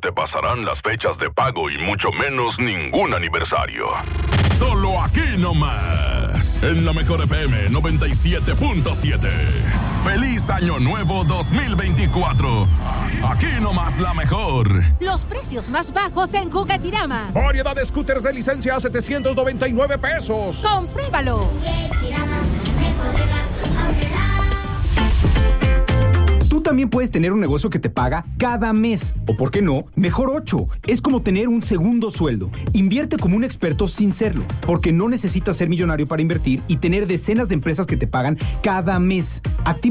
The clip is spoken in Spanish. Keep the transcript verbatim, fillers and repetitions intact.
te pasarán las fechas de pago y mucho menos ningún aniversario. Solo aquí nomás, en la Mejor F M noventa y siete punto siete. ¡Feliz Año Nuevo dos mil veinticuatro! Aquí nomás la mejor. Los precios más bajos en Juguetirama. Variedad de scooters de licencia a setecientos noventa y nueve pesos. ¡Compruébalo! Tú también puedes tener un negocio que te paga cada mes. O, ¿por qué no? Mejor ocho. Es como tener un segundo sueldo. Invierte como un experto sin serlo, porque no necesitas ser millonario para invertir y tener decenas de empresas que te pagan cada mes. Activa